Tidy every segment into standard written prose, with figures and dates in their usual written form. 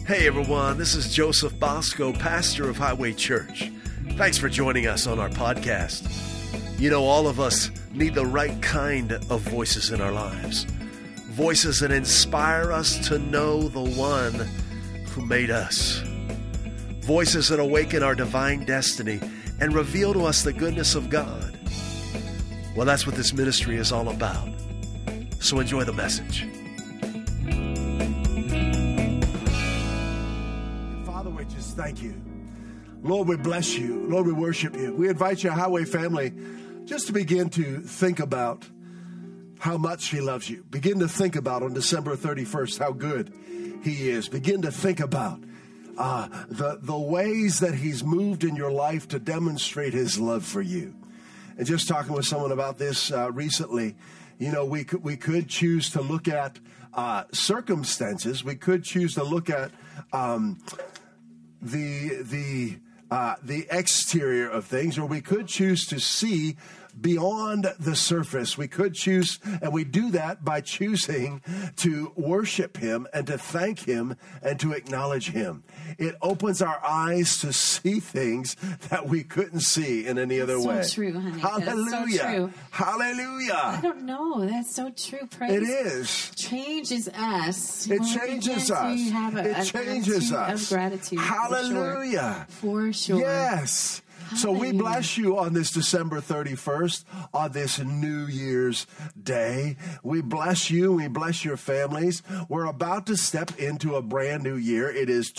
Hey everyone, this is Joseph Bosco, pastor of Highway Church. Thanks for joining us on our podcast. You know, all of us need the right kind of voices in our lives. Voices that inspire us to know the one who made us. Voices that awaken our divine destiny and reveal to us the goodness of God. Well, that's what this ministry is all about. So enjoy the message. Father, we just thank you. Lord, we bless you. Lord, we worship you. We invite your Highway family just to begin to think about how much he loves you. Begin to think about on December 31st how good he is. Begin to think about the ways that he's moved in your life to demonstrate his love for you. And just talking with someone about this recently, you know, we could choose to look at circumstances. We could choose to look at the exterior of things, or we could choose to see beyond the surface. We could choose, and we do that by choosing to worship him and to thank him and to acknowledge him. It opens our eyes to see things that we couldn't see in any other way. So true, honey. Hallelujah. That's so true. Hallelujah. I don't know. That's so true. Praise. It is. Changes us. It When we changes begin us. to have It changes us. Of gratitude. Hallelujah. For sure. Yes. So we bless you on this December 31st, on this New Year's Day. We bless you. We bless your families. We're about to step into a brand new year. It is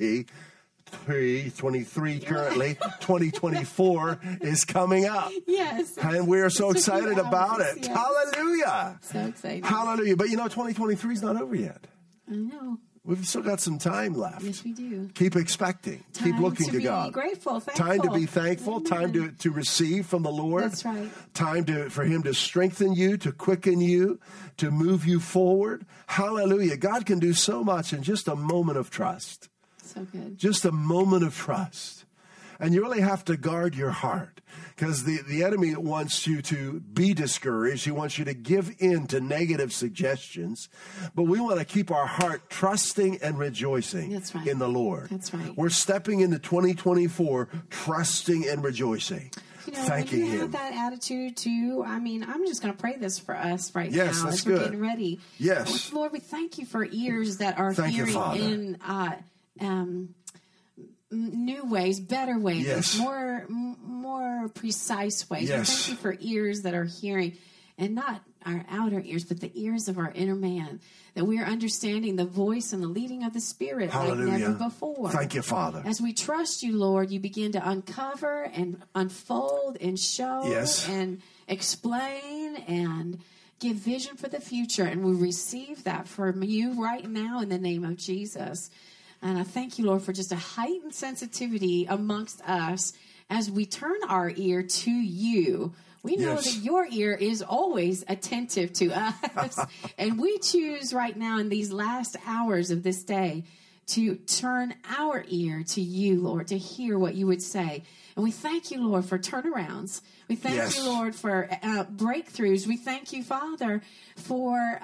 23 currently. 2024 is coming up. Yes. And we're so Just a few excited about hours, it. yes. Hallelujah. So excited. Hallelujah. But you know, 2023 is not over yet. I know. We've still got some time left. Yes, we do. Keep expecting. Keep looking to God. Time to be grateful, thankful. Time to be thankful. Amen. Time to receive from the Lord. That's right. Time for him to strengthen you, to quicken you, to move you forward. Hallelujah. God can do so much in just a moment of trust. So good. Just a moment of trust. And you really have to guard your heart, because the enemy wants you to be discouraged. He wants you to give in to negative suggestions. But we want to keep our heart trusting and rejoicing That's right. in the Lord. That's right. We're stepping into 2024 trusting and rejoicing. You know, Thanking when you him. have that attitude too, I mean, I'm just going to pray this for us right Yes, now that's as we're good. getting ready. Yes. Lord, we thank you for ears that are Thank you, hearing Father. in new ways, better ways, Yes. more precise ways. Yes. We thank you for ears that are hearing, and not our outer ears, but the ears of our inner man, that we are understanding the voice and the leading of the Spirit Hallelujah. like never before. Thank you, Father. As we trust you, Lord, you begin to uncover and unfold and show Yes. and explain and give vision for the future. And we receive that from you right now in the name of Jesus. And I thank you, Lord, for just a heightened sensitivity amongst us as we turn our ear to you. We know Yes. that your ear is always attentive to us. And we choose right now in these last hours of this day to turn our ear to you, Lord, to hear what you would say. And we thank you, Lord, for turnarounds. We thank Yes. you, Lord, for breakthroughs. We thank you, Father, for,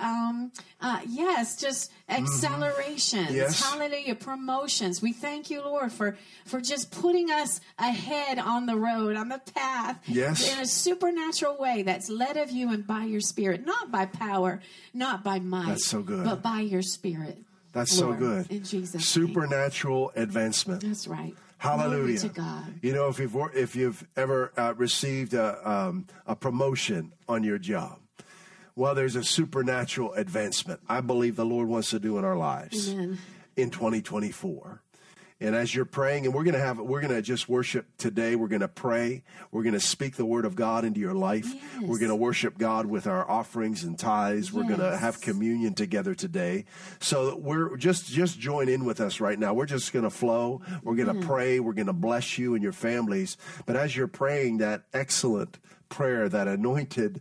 just accelerations. Yes. Hallelujah, promotions. We thank you, Lord, for just putting us ahead on the road, on the path, Yes. in a supernatural way that's led of you and by your Spirit, not by power, not by might, That's so good. but by your Spirit. That's Lord, so good. in Jesus' name. Supernatural advancement. That's right. Hallelujah. Glory to God. You know, if you've ever received a promotion on your job, well, there's a supernatural advancement I believe the Lord wants to do in our lives. Amen. In 2024. And as you're praying, and we're going to just worship today. We're going to pray. We're going to speak the word of God into your life. Yes. We're going to worship God with our offerings and tithes. We're going to Yes. have communion together today. So we're just join in with us right now. We're just going to flow. We're going to pray. We're going to bless you and your families. But as you're praying that excellent prayer, that anointed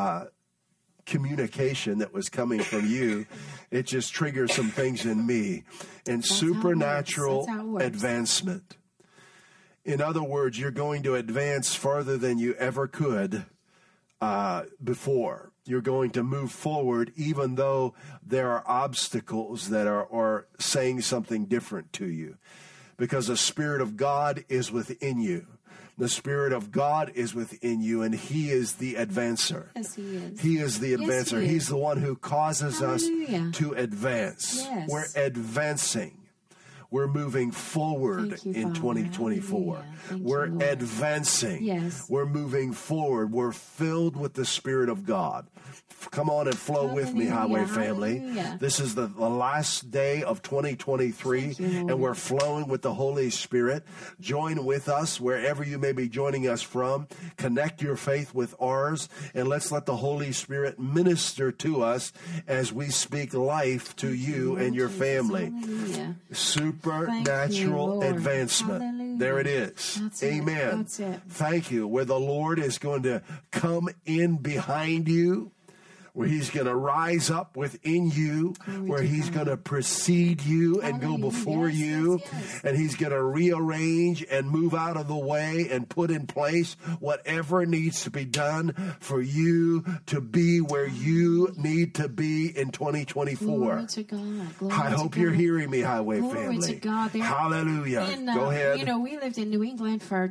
communication that was coming from you, it just triggers some things in me. And That's how it works. supernatural That's how it works. advancement. In other words, you're going to advance farther than you ever could before. You're going to move forward even though there are obstacles that are saying something different to you. Because the Spirit of God is within you. The Spirit of God is within you, and He is the advancer. Yes, He is. He is the advancer. He is. He's the one who causes Hallelujah. us to advance. Yes. We're advancing. We're moving forward Thank you, in Father. 2024. Hallelujah. Thank We're you, Lord. advancing. Yes. We're moving forward. We're filled with the Spirit of God. Come on and flow with me, Highway Hallelujah. family. Hallelujah. This is the last day of 2023, Thank you, Lord. and we're flowing with the Holy Spirit. Join with us wherever you may be joining us from. Connect your faith with ours, and let's let the Holy Spirit minister to us as we speak life to you and your Jesus. family. Hallelujah. Supernatural Lord. advancement. Hallelujah. There it is. That's it. Amen. That's it. Thank you. Where the Lord is going to come in behind you, where He's going to rise up within you, where He's going to precede you and go Hallelujah. before Yes, you, yes. and He's going to rearrange and move out of the way and put in place whatever needs to be done for you to be where you need to be in 2024. Glory to God. Glory I to hope you're God. hearing me, Highway Glory family. to God. There- Hallelujah. Go ahead. You know, we lived in New England for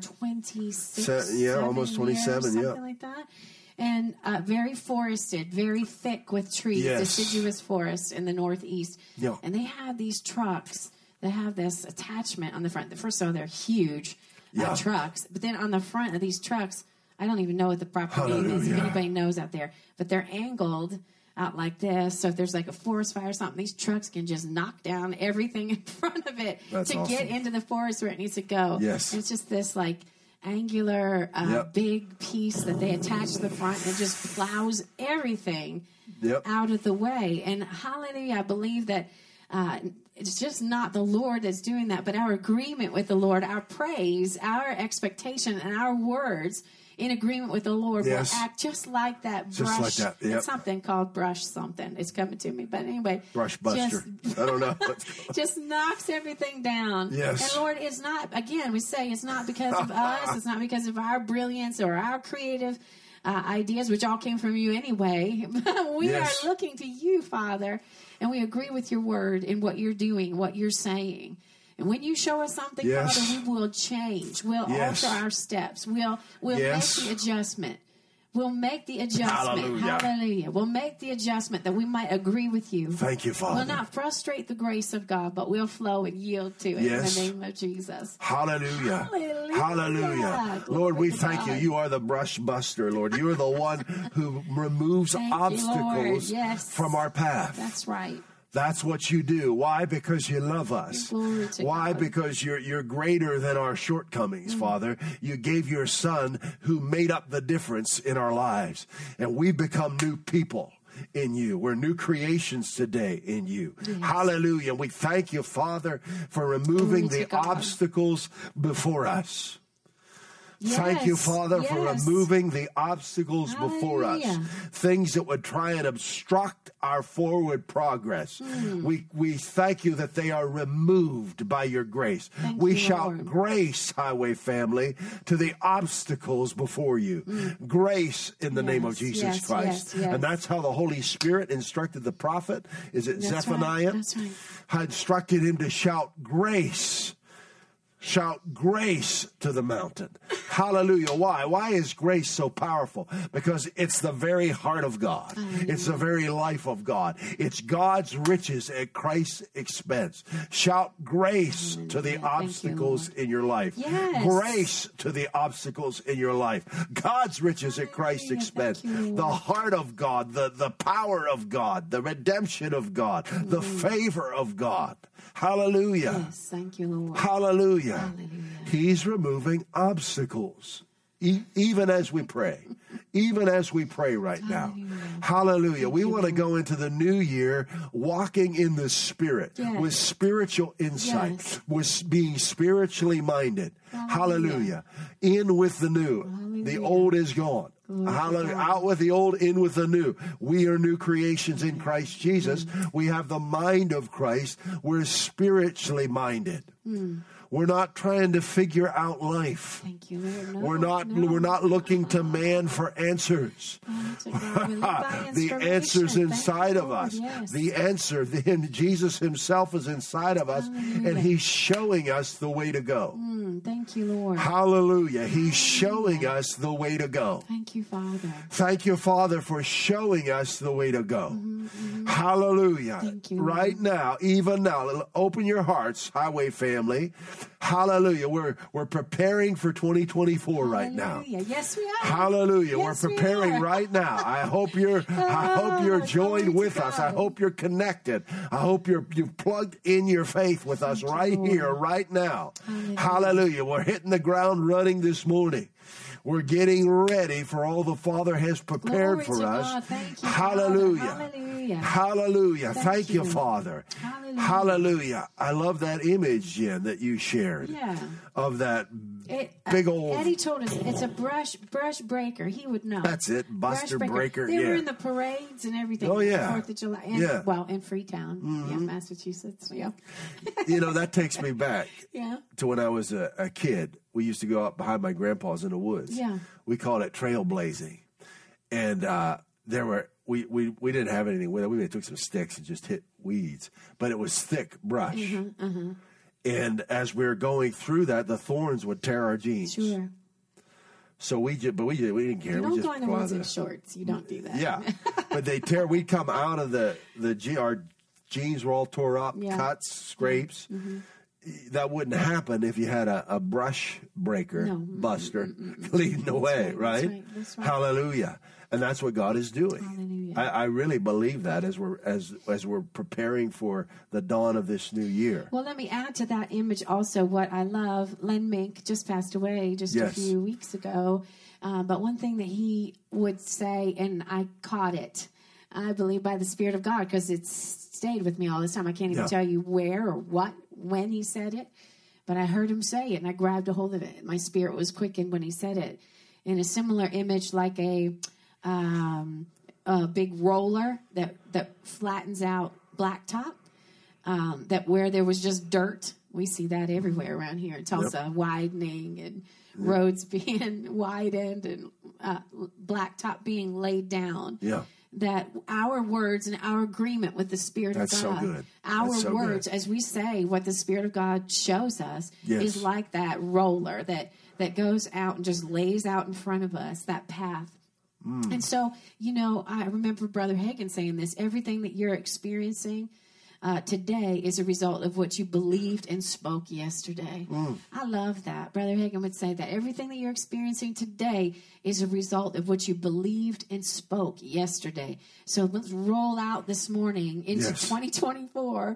26 almost 27, years, yeah. something like that. And very forested, very thick with trees, Yes. deciduous forest in the Northeast. Yeah. And they have these trucks that have this attachment on the front. First of all, they're huge Yeah. trucks. But then on the front of these trucks, I don't even know what the proper name is, if Hallelujah. anybody knows out there. But they're angled out like this. So if there's like a forest fire or something, these trucks can just knock down everything in front of it That's to awesome. get into the forest where it needs to go. Yes. And it's just this like angular Yep. big piece that they attach to the front and it just plows everything Yep. out of the way. And hallelujah, I believe that it's just not the Lord that's doing that, but our agreement with the Lord, our praise, our expectation, and our words in agreement with the Lord Yes. will act just like that Just brush. like that, yep. It's something called brush something. It's coming to me. But anyway. Brush buster. I don't know. Just knocks everything down. Yes. And Lord, it's not, again, we say it's not because of us. It's not because of our brilliance or our creative ideas, which all came from you anyway. We Yes. are looking to you, Father, and we agree with your word in what you're doing, what you're saying. And when you show us something, Yes. Father, we will change. We'll Yes. alter our steps. We'll Yes. make the adjustment. We'll make the adjustment. Hallelujah. Hallelujah. We'll make the adjustment that we might agree with you. Thank you, Father. We'll not frustrate the grace of God, but we'll flow and yield to it Yes. in the name of Jesus. Hallelujah. Hallelujah. Hallelujah. Glory Lord, we to thank you. God. You are the brush buster, Lord. You are the one who removes Thank you, Lord. obstacles Yes. from our path. That's right. That's what you do. Why? Because you love us. Glory to Why? God. Because you're greater than our shortcomings, Father. You gave your Son who made up the difference in our lives. And we become new people in you. We're new creations today in you. Hallelujah. We thank you, Father, for removing Glory the to God. obstacles before us. Thank you, Yes, Father, for yes. removing the obstacles before us. Hallelujah. Things that would try and obstruct our forward progress. We thank you that they are removed by your grace. Thank We you, shout Lord. grace, Highway family, to the obstacles before you. Grace in the name of Yes, Jesus yes, Christ. yes, yes. And that's how the Holy Spirit instructed the prophet. Is it That's Zephaniah? right. That's right. Had instructed him to shout grace. Shout grace to the mountain. Hallelujah. Why? Why is grace so powerful? Because it's the very heart of God. It's the very life of God. It's God's riches at Christ's expense. Shout grace to the Thank you, obstacles Lord. in your life. Yes. Grace to the obstacles in your life. God's riches at Christ's Hallelujah. expense. Thank you, Lord. The heart of God, the power of God, the redemption of God, the favor of God. Hallelujah. Yes, thank you, Lord. Hallelujah. Hallelujah. He's removing obstacles. Even as we pray. Even as we pray right now. Hallelujah. We want to go into the new year walking in the Spirit Yes. with spiritual insight, Yes. with being spiritually minded. Hallelujah. In with the new. The Hallelujah. old is gone. Glory to Hallelujah. God. Out with the old, in with the new. We are new creations in Christ Jesus. We have the mind of Christ. We're spiritually minded. We're not trying to figure out life. Thank you, Lord. No, We're not looking to man for answers. The answer's inside of us. Yes. The answer, Jesus himself is inside of us, and he's showing us the way to go. Thank you, Lord. Hallelujah. He's showing us the way to go. Thank you, Father. Thank you, Father, for showing us the way to go. Hallelujah. Thank you, right Lord. now, even now, open your hearts, Highway family. Hallelujah. We're preparing for 2024 right now. Hallelujah. Yes, we are. Hallelujah. Yes, We're preparing we are. right now. I hope you're joined glory with to us. I God. hope you're connected. I hope you've plugged in your faith with us Thank you, right Lord. here, right now. Hallelujah. Hallelujah. We're hitting the ground running this morning. We're getting ready for all the Father has prepared Glory for to us. God. Thank you, Hallelujah. Father. Hallelujah. Hallelujah. Thank you, Lord. Father. Hallelujah. Hallelujah. I love that image, Jen, that you shared Yeah. of that big old... Eddie told us it's a brush breaker. He would know. That's it, Buster Brush Breaker, They were yeah. in the parades and everything. Oh, yeah. 4th of July. And, Yeah. Well, in Freetown, yeah, Massachusetts. Yeah. You know, that takes me back Yeah. to when I was a kid. We used to go out behind my grandpa's in the woods. Yeah. We called it trailblazing. And we didn't have anything with it. We took some sticks and just hit weeds. But it was thick brush. And as we were going through that, the thorns would tear our jeans. Sure. So we didn't care. You we don't just go in the plowed woods in it. shorts. You don't do that. Yeah, but we'd come out of our jeans were all tore up, Yeah. cuts, scrapes. That wouldn't happen if you had a brush breaker, No. buster, leading the way, right? That's right. Hallelujah. And that's what God is doing. Hallelujah. I really believe that as we're preparing for the dawn of this new year. Well, let me add to that image also what I love. Len Mink just passed away just Yes. a few weeks ago. But one thing that he would say, and I caught it, I believe by the Spirit of God, because it's stayed with me all this time. I can't even Yeah. tell you where or when he said it, but I heard him say it, and I grabbed a hold of it. My spirit was quickened when he said it. In a similar image, like a big roller that flattens out blacktop, that where there was just dirt. We see that everywhere around here in Tulsa, widening and roads being widened and blacktop being laid down. Yeah. That our words and our agreement with the Spirit That's of so God, good. our That's so words, good. as we say what the Spirit of God shows us, Yes. is like that roller that goes out and just lays out in front of us, that path. And so, I remember Brother Hagin saying this, everything that you're experiencing today is a result of what you believed and spoke yesterday. I love that. Brother Hagin would say that everything that you're experiencing today is a result of what you believed and spoke yesterday. So let's roll out this morning into Yes. 2024,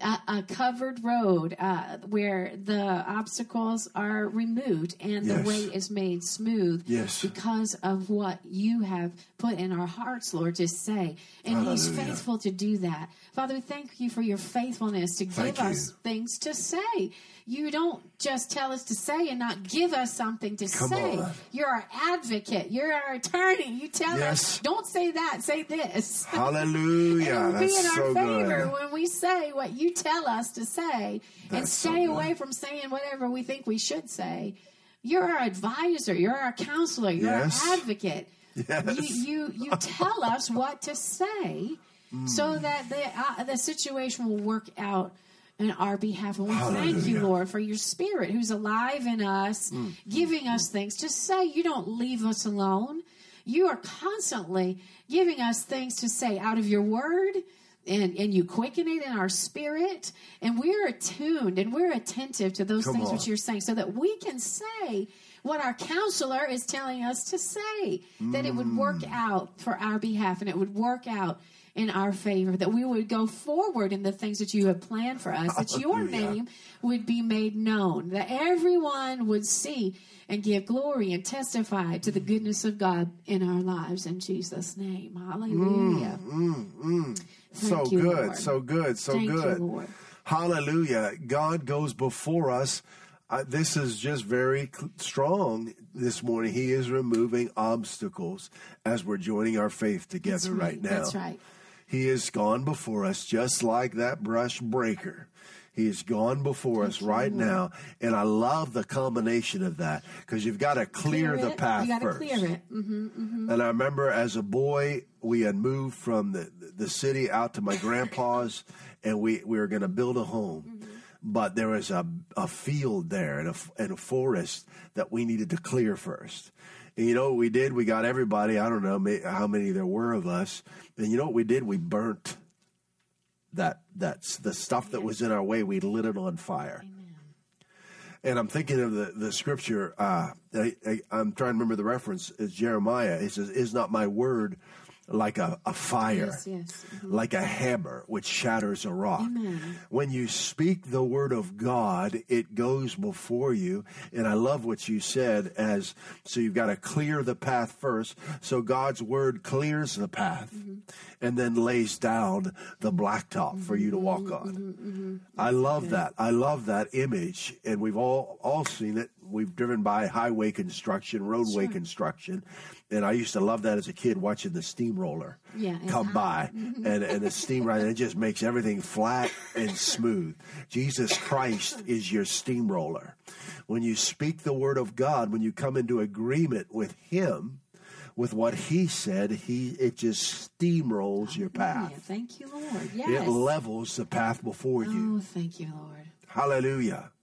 a covered road where the obstacles are removed and the Yes. way is made smooth Yes. because of what you have put in our hearts, Lord, to say. And He's Hallelujah. faithful to do that. Father, we thank you for your faithfulness to Thank give you. us things to say. You don't just tell us to say and not give us something to Come say. on. You're our advocate. You're our attorney. You tell Yes. us, don't say that, say this. Hallelujah. And it'll be in That's our so favor good. when we say what you tell us to say and That's so stay good. away from saying whatever we think we should say. You're our advisor. You're our counselor. You're Yes. our advocate. Yes. You tell us what to say so that the situation will work out in our behalf. And we thank you, Hallelujah. Lord, for your Spirit who's alive in us, giving us things to say. You don't leave us alone. You are constantly giving us things to say out of your word, and you quicken it in our spirit. And we're attuned and we're attentive to those Come things on. which you're saying so that we can say what our counselor is telling us to say, that it would work out for our behalf and it would work out in our favor, that we would go forward in the things that you have planned for us, that your Hallelujah. name would be made known, that everyone would see and give glory and testify to the goodness of God in our lives. In Jesus' name. Hallelujah. So Thank you, good, Lord. so good, so Thank you, good. Lord. Hallelujah. God goes before us. This is just very strong this morning. He is removing obstacles as we're joining our faith together That's right now. That's right. He has gone before us just like that brush breaker. He has gone before us right now. And I love the combination of that, because you've got to clear the path You got to first. clear it. And I remember as a boy, we had moved from the city out to my grandpa's, and we were going to build a home. But there was a field there and a forest that we needed to clear first. And you know what we did? We got everybody, I don't know how many there were of us. And you know what we did? We burnt that's the stuff that was in our way. We lit it on fire. Amen. And I'm thinking of the scripture. I'm trying to remember the reference. It's Jeremiah. It says, "Is not my word like a fire, Yes. like a hammer which shatters a rock?" Amen. When you speak the word of God, it goes before you. And I love what you said, so you've got to clear the path first. So God's word clears the path and then lays down the blacktop for you to walk on. I love that. I love that image. And we've all seen it. We've driven by highway construction, roadway construction. And I used to love that as a kid, watching the steamroller come by and the steamroller. And it just makes everything flat and smooth. Jesus Christ is your steamroller. When you speak the word of God, when you come into agreement with him, with what he said, it just steamrolls your path. Thank you, Lord. Yes. It levels the path before you. Oh, thank you, Lord. Hallelujah.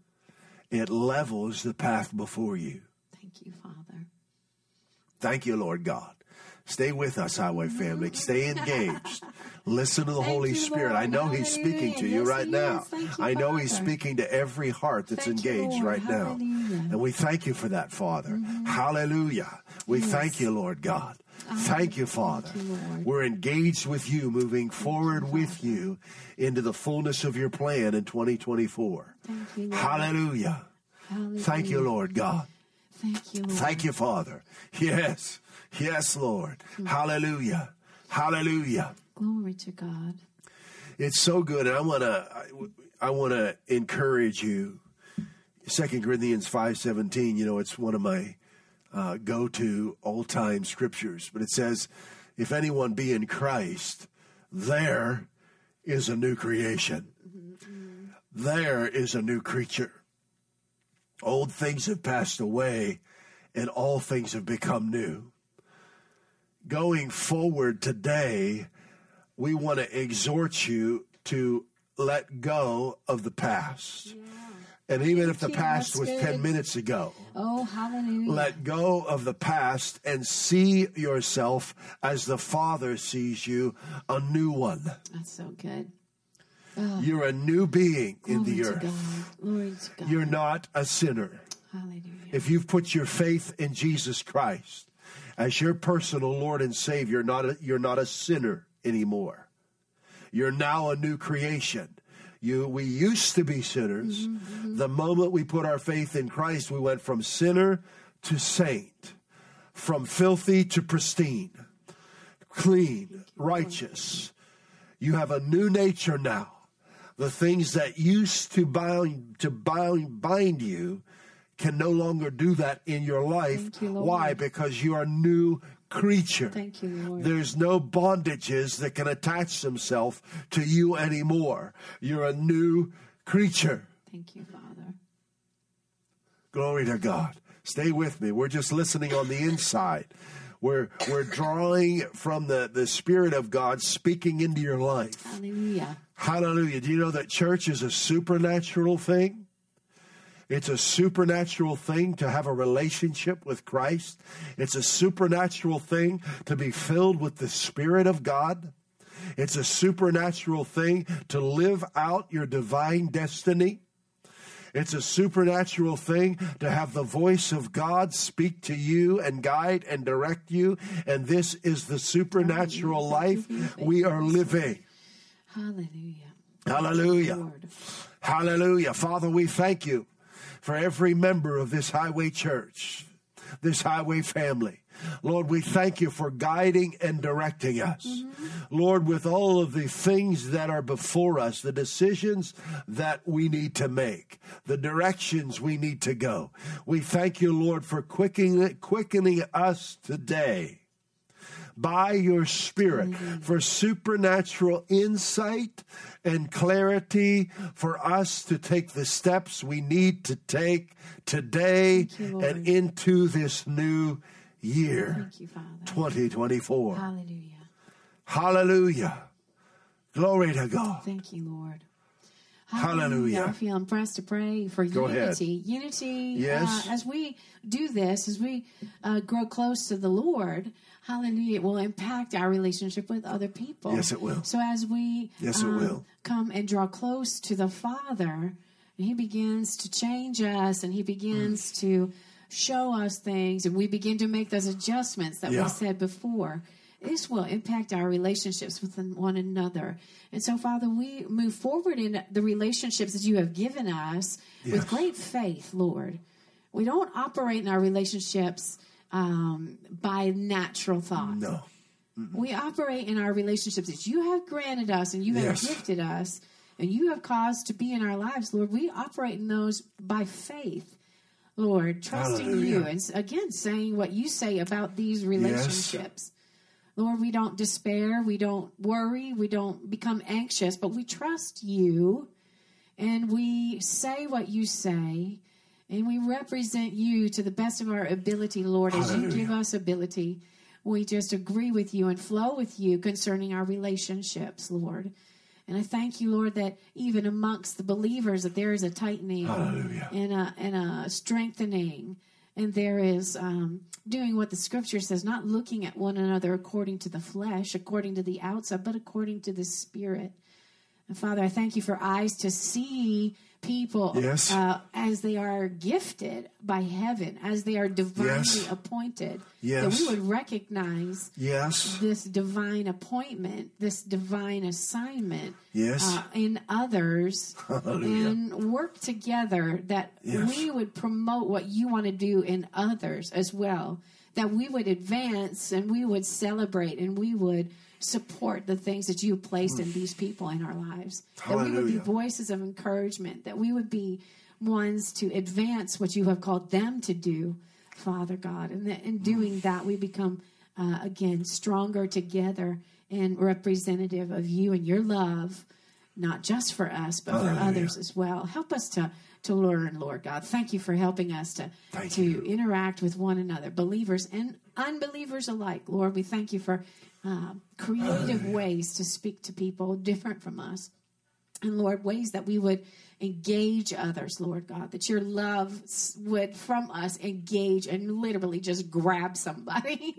It levels the path before you. Thank you, Father. Thank you, Lord God. Stay with us, Highway family. Stay engaged. Listen to the Holy you, Spirit. Lord. I know he's speaking to you Yes, right he now. is. Thank you, I know he's Father. speaking to every heart that's Thank you, engaged Lord. right now. Hallelujah. And we thank you for that, Father. Hallelujah. We thank you, Lord God. Thank you, Father. Thank you, Lord. We're engaged with you, moving forward with you into the fullness of your plan in 2024. Thank you, Lord. Hallelujah. Hallelujah. Thank you, Lord God. Thank you, Lord. Thank you, Father. Yes. Yes, Lord. Hallelujah. Hallelujah. Glory to God. It's so good. And I want to encourage you. 2 Corinthians 5:17, it's one of my go-to all-time scriptures. But it says, if anyone be in Christ, there is a new creation. There is a new creature. Old things have passed away, and all things have become new. Going forward today, we want to exhort you to let go of the past. And even if the past was 10 minutes ago, Oh, hallelujah. let go of the past and see yourself as the Father sees you, a new one. That's so good. You're a new being in Glory the to earth. God. Glory to God. You're not a sinner. Hallelujah. If you've put your faith in Jesus Christ as your personal Lord and Savior, you're not a sinner anymore. You're now a new creation. We used to be sinners. The moment we put our faith in Christ, we went from sinner to saint, from filthy to pristine, clean, righteous. You have a new nature now. The things that used to bind you can no longer do that in your life. Thank you, Lord. Why? Because you are a new creature. Thank you, Lord. There's no bondages that can attach themselves to you anymore. You're a new creature. Thank you, Father. Glory to God. Stay with me. We're just listening on the inside. We're drawing from the Spirit of God speaking into your life. Hallelujah. Hallelujah. Do you know that church is a supernatural thing? It's a supernatural thing to have a relationship with Christ. It's a supernatural thing to be filled with the Spirit of God. It's a supernatural thing to live out your divine destiny. It's a supernatural thing to have the voice of God speak to you and guide and direct you. And this is the supernatural life we are living. Hallelujah. Hallelujah. Lord. Hallelujah. Father, we thank you for every member of this Highway Church, this Highway family. Lord, we thank you for guiding and directing us. Lord, with all of the things that are before us, the decisions that we need to make, the directions we need to go, we thank you, Lord, for quickening us today by your Spirit for supernatural insight and clarity for us to take the steps we need to take today and into this new year, Thank you, Father. 2024. Hallelujah. Hallelujah. Glory to God. Thank you, Lord. Hallelujah. I feel impressed to pray for Go unity. ahead. Unity, Yes. as we do this, as we grow close to the Lord, hallelujah, it will impact our relationship with other people. Yes, it will. So as we Yes, it will. come and draw close to the Father, and He begins to change us, and He begins to show us things, and we begin to make those adjustments that Yeah. we said before. This will impact our relationships with one another. And so, Father, we move forward in the relationships that you have given us with great faith, Lord. We don't operate in our relationships by natural thought. No. We operate in our relationships that you have granted us and you have Yes. gifted us and you have caused to be in our lives, Lord. We operate in those by faith, Lord, trusting Hallelujah. you. And again, saying what you say about these relationships. Lord, we don't despair, we don't worry, we don't become anxious, but we trust you and we say what you say and we represent you to the best of our ability, Lord, as you give us ability. We just agree with you and flow with you concerning our relationships, Lord. And I thank you, Lord, that even amongst the believers that there is a tightening and a strengthening. And there is doing what the scripture says, not looking at one another according to the flesh, according to the outside, but according to the Spirit. And Father, I thank you for eyes to see people as they are gifted by heaven, as they are divinely appointed, that we would recognize this divine appointment, this divine assignment in others, and work together that we would promote what you want to do in others as well, that we would advance and we would celebrate and we would support the things that you placed in these people in our lives. That we would be voices of encouragement, that we would be ones to advance what you have called them to do, Father God. And that in doing that, we become, again, stronger together and representative of you and your love, not just for us, but for others as well. Help us to learn, Lord God. Thank you for helping us to interact with one another, believers and unbelievers alike. Lord, we thank you for creative ways to speak to people different from us. And Lord, ways that we would engage others, Lord God, that your love would from us engage and literally just grab somebody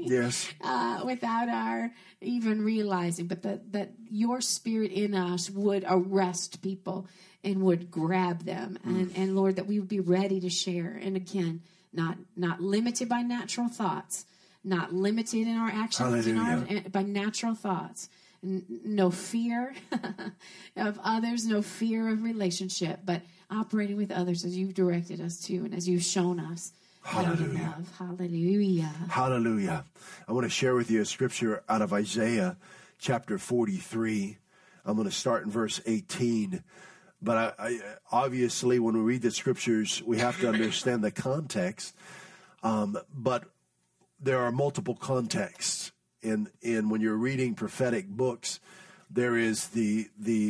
without our even realizing, but that your spirit in us would arrest people and would grab them. And Lord, that we would be ready to share. And again, not limited by natural thoughts, not limited in our actions by natural thoughts. No fear of others, no fear of relationship, but operating with others as you've directed us to and as you've shown us. Hallelujah. Hallelujah. Hallelujah. I want to share with you a scripture out of Isaiah chapter 43. I'm going to start in verse 18. But I obviously, when we read the scriptures, we have to understand the context. But there are multiple contexts. In when you're reading prophetic books, there is the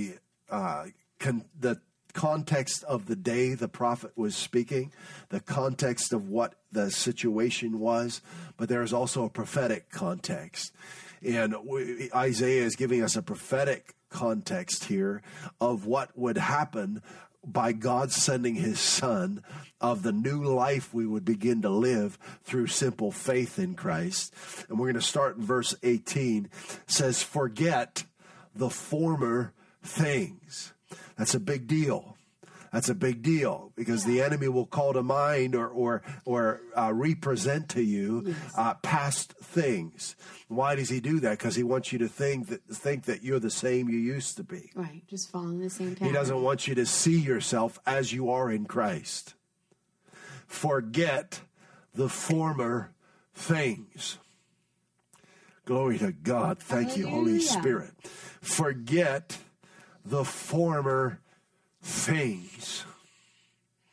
context of the day the prophet was speaking, the context of what the situation was, but there is also a prophetic context. And Isaiah is giving us a prophetic context here of what would happen by God sending his son, of the new life we would begin to live through simple faith in Christ. And we're going to start in verse 18. It says, forget the former things. That's a big deal. That's a big deal because the enemy will call to mind or represent to you past things. Why does he do that? Because he wants you to think that you're the same you used to be. Right, just following the same path. He doesn't want you to see yourself as you are in Christ. Forget the former things. Glory to God. Thank you, Holy Spirit. Forget the former things.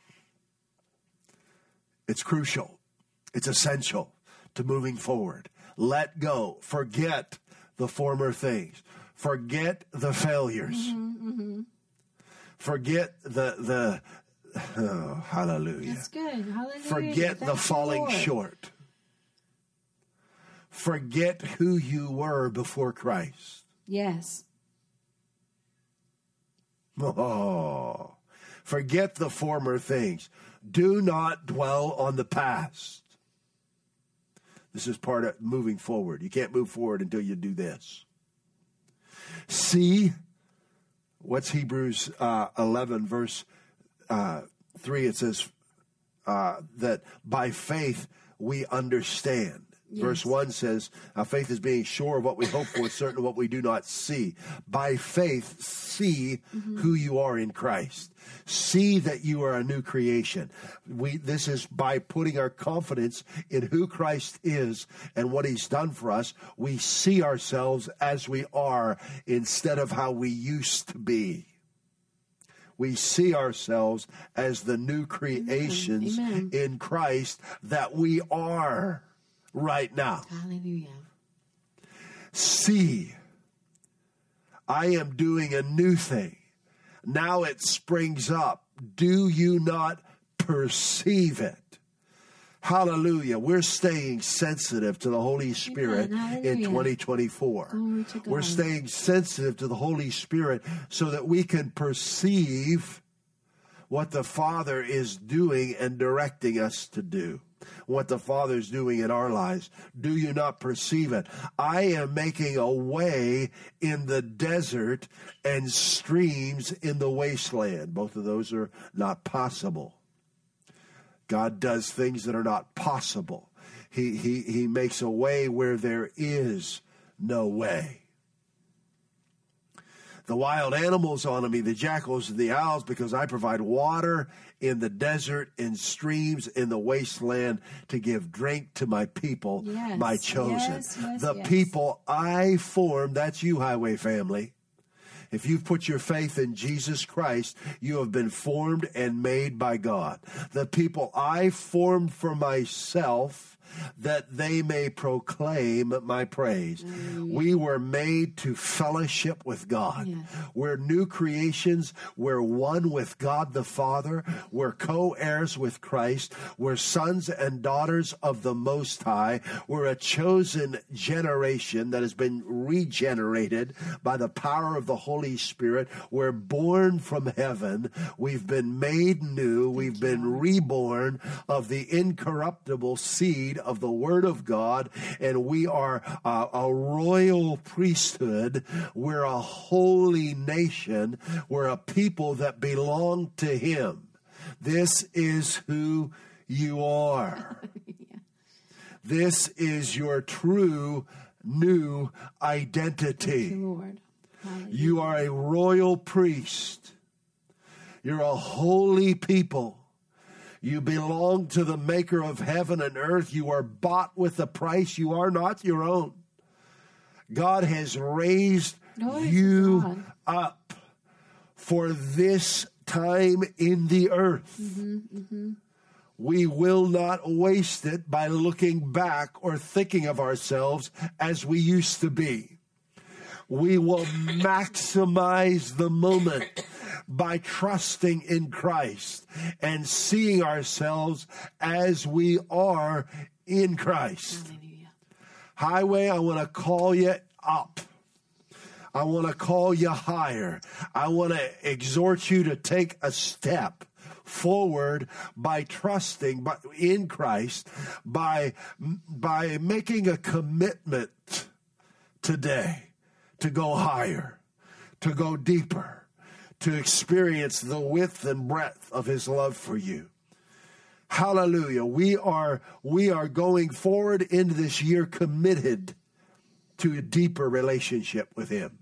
It's crucial. It's essential to moving forward. Let go. Forget the former things. Forget the failures. Forget the hallelujah. That's good. Hallelujah. Forget the Thank you, falling Lord. short. Forget who you were before Christ. Yes. Oh, forget the former things. Do not dwell on the past. This is part of moving forward. You can't move forward until you do this. See, what's Hebrews 11, verse 3? It says that by faith we understand. Yes. Verse 1 says, faith is being sure of what we hope for, certain of what we do not see. By faith, see who you are in Christ. See that you are a new creation. This is by putting our confidence in who Christ is and what he's done for us. We see ourselves as we are instead of how we used to be. We see ourselves as the new creations in Christ that we are right now. Hallelujah. See, I am doing a new thing. Now it springs up. Do you not perceive it? Hallelujah. We're staying sensitive to the Holy Spirit in 2024. Glory to God. We're staying sensitive to the Holy Spirit so that we can perceive what the Father is doing and directing us to do. What the Father's doing in our lives. Do you not perceive it? I am making a way in the desert and streams in the wasteland. Both of those are not possible. God does things that are not possible. He makes a way where there is no way. The wild animals honor me, the jackals and the owls, because I provide water in the desert and streams in the wasteland to give drink to my people, my chosen. The people I formed, that's you, Highway family. If you've put your faith in Jesus Christ, you have been formed and made by God. The people I formed for myself, that they may proclaim my praise. We were made to fellowship with God. Yes. We're new creations. We're one with God the Father. We're co-heirs with Christ. We're sons and daughters of the Most High. We're a chosen generation that has been regenerated by the power of the Holy Spirit. We're born from heaven. We've been made new. We've been reborn of the incorruptible seed of the Word of God, and we are a royal priesthood. We're a holy nation. We're a people that belong to Him. This is who you are. This is your true new identity. Thank you, Lord. You are a royal priest. You're a holy people. You belong to the maker of heaven and earth. You are bought with a price. You are not your own. God has raised you up for this time in the earth. We will not waste it by looking back or thinking of ourselves as we used to be. We will maximize the moment by trusting in Christ and seeing ourselves as we are in Christ. Hallelujah. Highway, I want to call you up. I want to call you higher. I want to exhort you to take a step forward by trusting in Christ, by making a commitment today to go higher, to go deeper, to experience the width and breadth of His love for you. Hallelujah. We are going forward into this year committed to a deeper relationship with Him.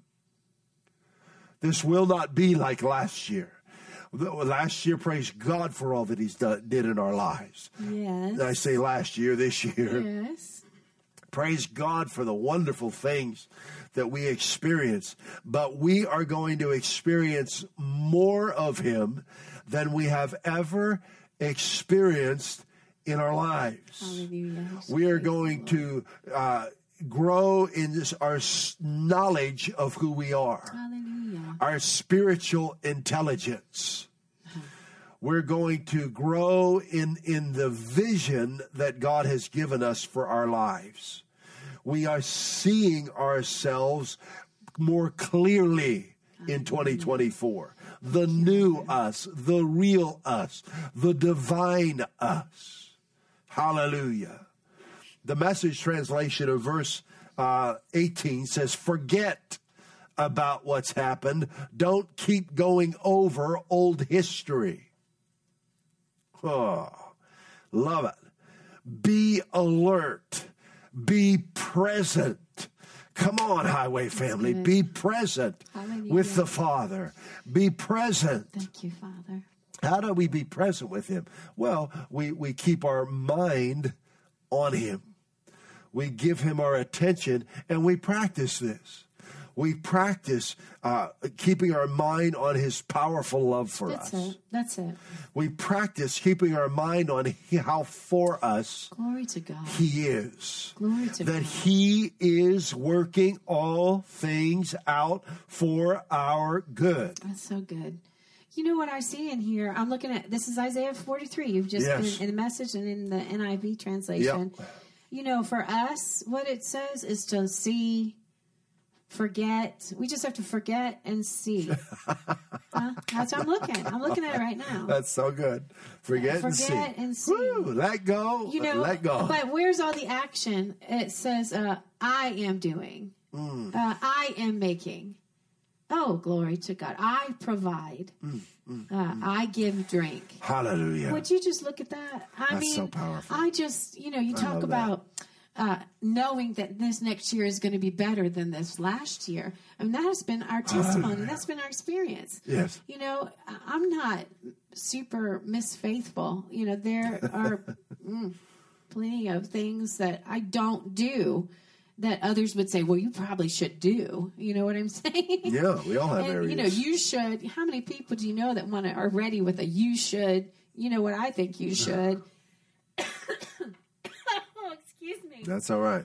This will not be like last year. Last year, praise God for all that He's did in our lives. Yes. I say last year, this year. Yes. Praise God for the wonderful things that we experience. But we are going to experience more of Him than we have ever experienced in our lives. Hallelujah. We are going to grow in our knowledge of who we are, Hallelujah. our spiritual intelligence. We're going to grow in the vision that God has given us for our lives. We are seeing ourselves more clearly in 2024. The new us, the real us, the divine us. Hallelujah. The Message translation of verse 18 says, forget about what's happened. Don't keep going over old history. Oh, love it. Be alert. Be present. Come on, Highway family. Be present with the Father. Be present. Thank you, Father. How do we be present with him? Well, we keep our mind on him. We give him our attention, and we practice this. We practice keeping our mind on his powerful love for us. That's it. We practice keeping our mind on how for us Glory to God. he is. Glory to That God. he is working all things out for our good. That's so good. You know what I see in here? I'm looking at, this is Isaiah 43. You've just Yes. in the Message and in the NIV translation. Yep. You know, for us, what it says is to see, forget. We just have to forget and see. That's what I'm looking. I'm looking at it right now. That's so good. Forget and see. Woo, let go. You know, let go. but where's all the action? It says, I am doing. I am making. Oh, glory to God. I provide. I give drink. Hallelujah. Would you just look at that? That's so powerful. I just, you talk about knowing that this next year is going to be better than this last year. I mean, that has been our testimony. That's been our experience. Yes. I'm not super misfaithful. There are plenty of things that I don't do that others would say, well, you probably should do. You know what I'm saying? Yeah, we all have areas. You should. How many people do you know that are ready with a you should? You know what I think you should. Oh, excuse me. That's all right.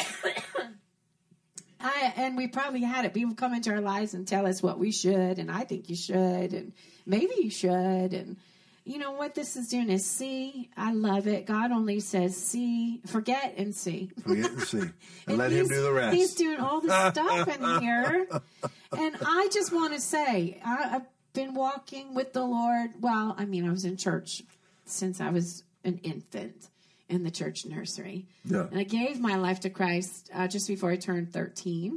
And we probably had it. People come into our lives and tell us what we should, and I think you should, and maybe you should. And you know what this is doing is see. I love it. God only says see, forget and see. Forget and see. And let him do the rest. He's doing all the stuff in here. And I just want to say, I've been walking with the Lord. Well, I was in church since I was an infant in the church nursery. Yeah. And I gave my life to Christ just before I turned 13.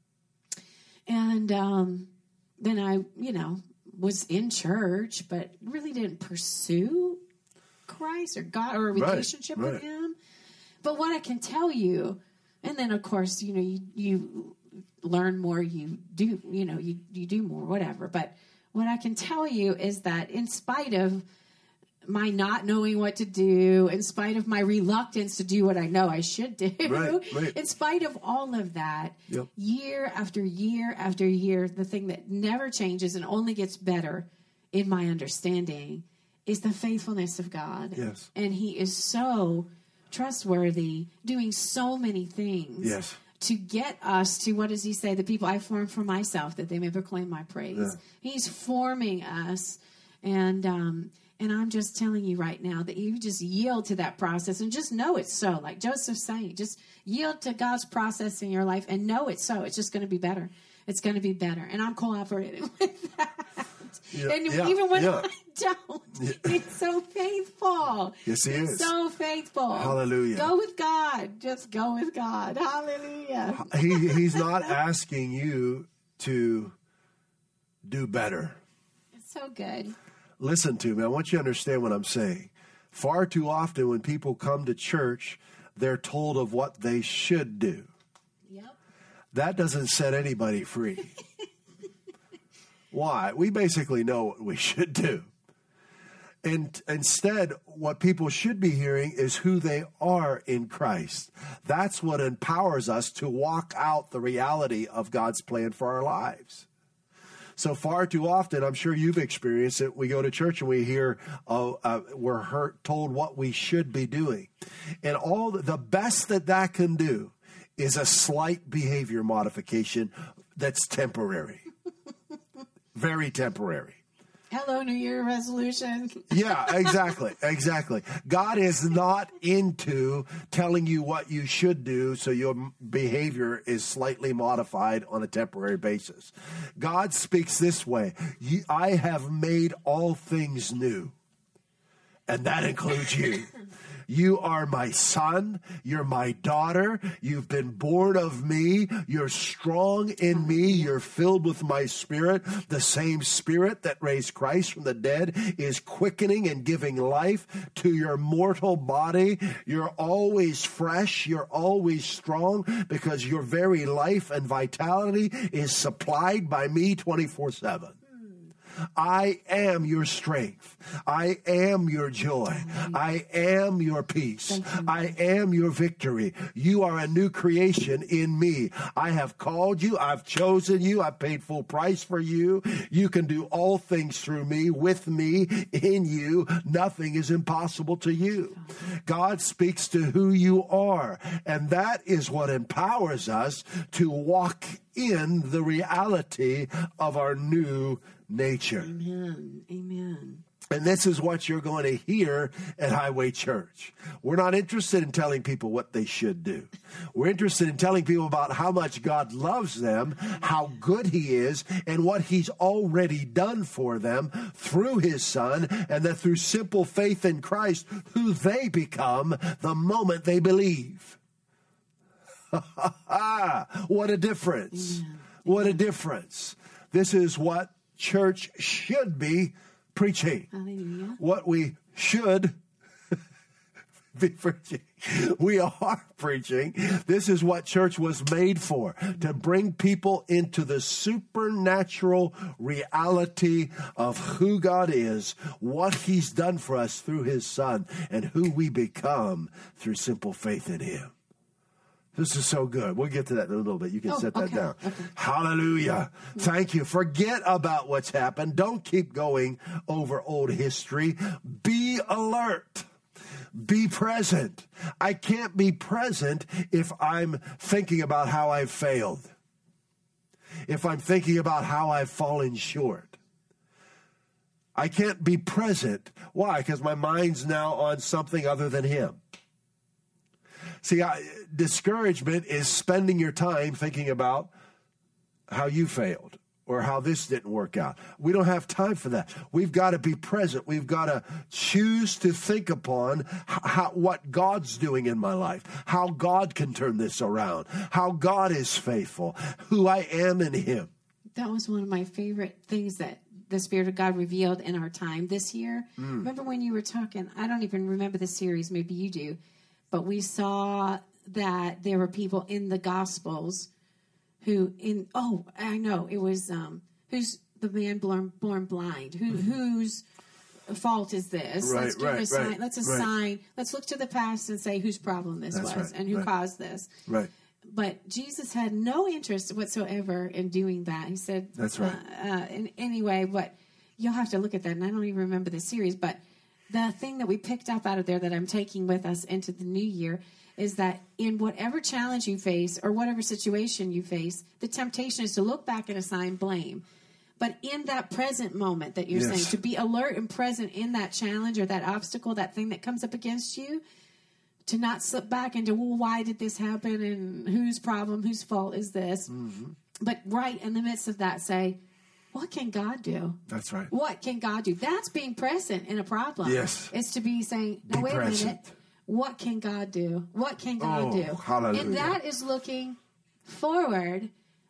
And then I, was in church, but really didn't pursue Christ or God or a relationship with him. But what I can tell you, and then of course, you learn more, you do, you do more, whatever. But what I can tell you is that in spite of my not knowing what to do, in spite of my reluctance to do what I know I should do, in spite of all of that, year after year after year, the thing that never changes and only gets better in my understanding is the faithfulness of God. Yes. And he is so trustworthy, doing so many things to get us to, what does he say? The people I formed for myself, that they may proclaim my praise. Yeah. He's forming us. And I'm just telling you right now that you just yield to that process and just know it's so. Like Joseph's saying, just yield to God's process in your life and know it's so. It's just going to be better. It's going to be better. And I'm cooperating with that. Even when I don't, he's so faithful. Yes, he is. So faithful. Hallelujah. Go with God. Just go with God. Hallelujah. He's not asking you to do better. It's so good. Listen to me. I want you to understand what I'm saying. Far too often when people come to church, they're told of what they should do. Yep. That doesn't set anybody free. Why? We basically know what we should do. And instead, what people should be hearing is who they are in Christ. That's what empowers us to walk out the reality of God's plan for our lives. So far too often, I'm sure you've experienced it, we go to church and we hear, we're told what we should be doing. And all the best that can do is a slight behavior modification that's temporary. Very temporary. Hello, New Year resolution. Yeah, exactly. God is not into telling you what you should do so your behavior is slightly modified on a temporary basis. God speaks this way: I have made all things new. And that includes you. You are my son. You're my daughter. You've been born of me. You're strong in me. You're filled with my spirit. The same spirit that raised Christ from the dead is quickening and giving life to your mortal body. You're always fresh. You're always strong because your very life and vitality is supplied by me 24/7. I am your strength. I am your joy. I am your peace. I am your victory. You are a new creation in me. I have called you. I've chosen you. I paid full price for you. You can do all things through me, with me, in you. Nothing is impossible to you. God speaks to who you are, and that is what empowers us to walk in the reality of our new nature. Amen. And this is what you're going to hear at Highway Church. We're not interested in telling people what they should do. We're interested in telling people about how much God loves them, how good he is, and what he's already done for them through his son, and that through simple faith in Christ, who they become the moment they believe. What a difference. What a difference. This is what church should be preaching. Hallelujah. What we should be preaching. We are preaching. This is what church was made for, to bring people into the supernatural reality of who God is, what he's done for us through his son, and who we become through simple faith in him. This is so good. We'll get to that in a little bit. You can set that down. Okay. Hallelujah. Thank you. Forget about what's happened. Don't keep going over old history. Be alert. Be present. I can't be present if I'm thinking about how I've failed. If I'm thinking about how I've fallen short. I can't be present. Why? Because my mind's now on something other than him. See, discouragement is spending your time thinking about how you failed or how this didn't work out. We don't have time for that. We've got to be present. We've got to choose to think upon what God's doing in my life, how God can turn this around, how God is faithful, who I am in him. That was one of my favorite things that the Spirit of God revealed in our time this year. Remember when you were talking, I don't even remember the series, maybe you do, but we saw that there were people in the Gospels who, I know, it was, who's the man born blind? Whose fault is this? Right, Let's give a sign. Let's assign. Let's look to the past and say whose problem this was and who caused this. Right. But Jesus had no interest whatsoever in doing that. He said, "That's right." Anyway, but you'll have to look at that, and I don't even remember the series, but the thing that we picked up out of there that I'm taking with us into the new year is that in whatever challenge you face or whatever situation you face, the temptation is to look back and assign blame. But in that present moment that you're saying, to be alert and present in that challenge or that obstacle, that thing that comes up against you, to not slip back into, well, why did this happen and whose problem, whose fault is this? Mm-hmm. But right in the midst of that, say, what can God do? That's right. What can God do? That's being present in a problem. Yes. It's to be saying, now wait a minute. What can God do? What can God do? Hallelujah. And that is looking forward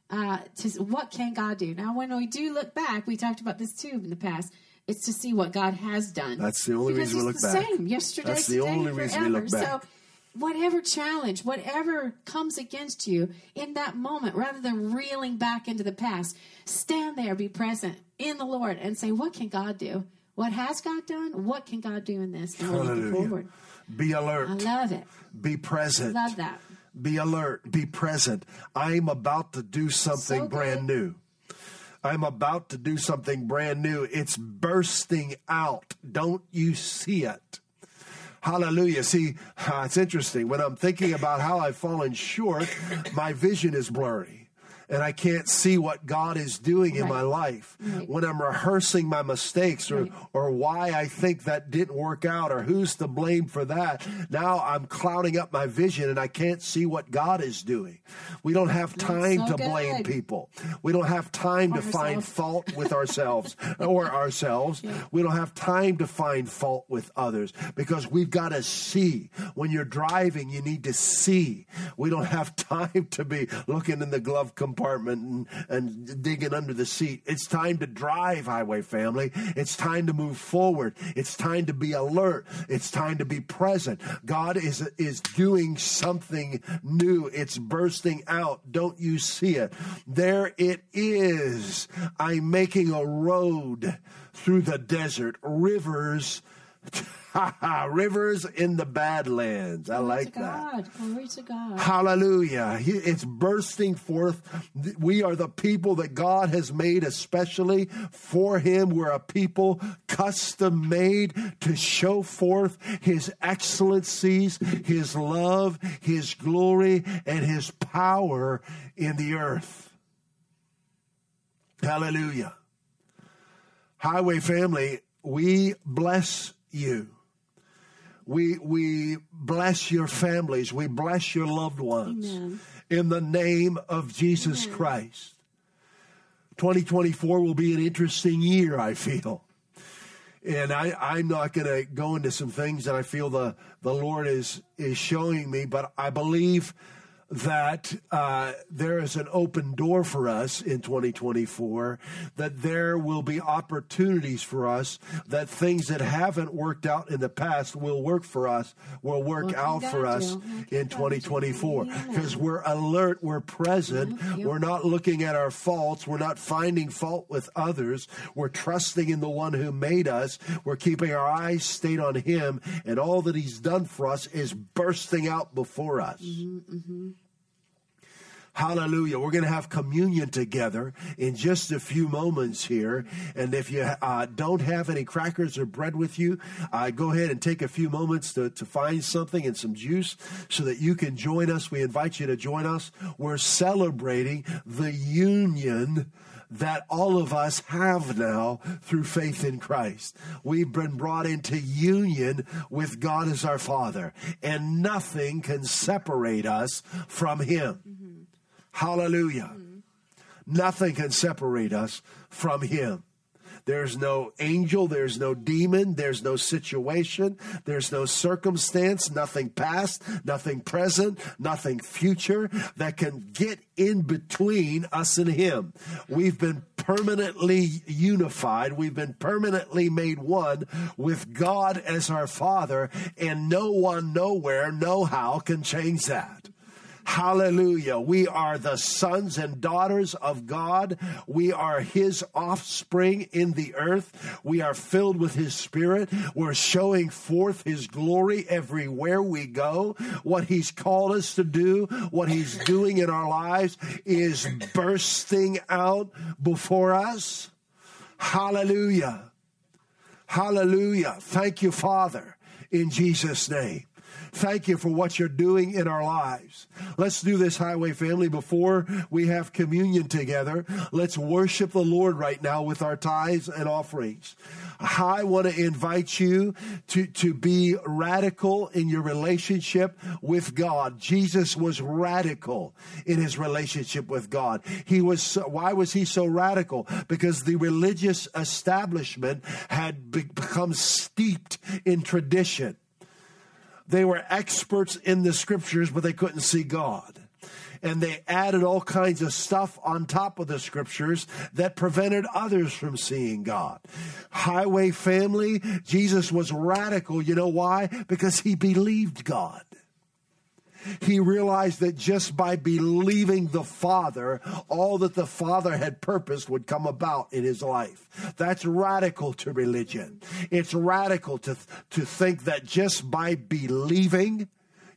to what can God do. Now, when we do look back, we talked about this too in the past, it's to see what God has done. That's the only reason we look back. Because He's the same yesterday, That's the today, only reason we forever. look back. So whatever challenge, whatever comes against you in that moment, rather than reeling back into the past, stand there, be present in the Lord and say, what can God do? What has God done? What can God do in this? And we're looking forward. Be alert. I love it. Be present. Love that. Be alert. Be present. I'm about to do something brand new. I'm about to do something brand new. It's bursting out. Don't you see it? Hallelujah. See, it's interesting. When I'm thinking about how I've fallen short, my vision is blurry. And I can't see what God is doing in my life. When I'm rehearsing my mistakes or why I think that didn't work out or who's to blame for that, now I'm clouding up my vision and I can't see what God is doing. We don't have time to blame people. We don't have time to find fault with ourselves or ourselves. We don't have time to find fault with others because we've got to see. When you're driving, you need to see. We don't have time to be looking in the glove compartment and digging under the seat. It's time to drive, Highway family. It's time to move forward. It's time to be alert. It's time to be present. God is doing something new. It's bursting out. Don't you see it? There it is. I'm making a road through the desert. Rivers in the Badlands. I like that. Glory to God. Hallelujah. It's bursting forth. We are the people that God has made especially for him. We're a people custom made to show forth his excellencies, his love, his glory, and his power in the earth. Hallelujah. Highway family, we bless you. We bless your families. We bless your loved ones. Amen. In the name of Jesus Christ. 2024 will be an interesting year, I feel. And I'm not going to go into some things that I feel the Lord is showing me, but I believe that there is an open door for us in 2024, that there will be opportunities for us, that things that haven't worked out in the past will work for us, will work out for us in 2024. Because we're alert, we're present, we're not looking at our faults, we're not finding fault with others, we're trusting in the one who made us, we're keeping our eyes stayed on him, and all that he's done for us is bursting out before us. Hallelujah. We're going to have communion together in just a few moments here. And if you don't have any crackers or bread with you, go ahead and take a few moments to find something and some juice so that you can join us. We invite you to join us. We're celebrating the union that all of us have now through faith in Christ. We've been brought into union with God as our Father, and nothing can separate us from him. Hallelujah. Nothing can separate us from him. There's no angel, there's no demon, there's no situation, there's no circumstance, nothing past, nothing present, nothing future that can get in between us and him. We've been permanently unified. We've been permanently made one with God as our Father, and no one, nowhere, no how can change that. Hallelujah. We are the sons and daughters of God. We are his offspring in the earth. We are filled with his Spirit. We're showing forth his glory everywhere we go. What he's called us to do, what he's doing in our lives is bursting out before us. Hallelujah. Hallelujah. Thank you, Father, in Jesus' name. Thank you for what you're doing in our lives. Let's do this, Highway family, before we have communion together. Let's worship the Lord right now with our tithes and offerings. I want to invite you to be radical in your relationship with God. Jesus was radical in his relationship with God. Why was he so radical? Because the religious establishment had become steeped in tradition. They were experts in the scriptures, but they couldn't see God. And they added all kinds of stuff on top of the scriptures that prevented others from seeing God. Highway family, Jesus was radical. You know why? Because he believed God. He realized that just by believing the Father, all that the Father had purposed would come about in his life. That's radical to religion. It's radical to think that just by believing,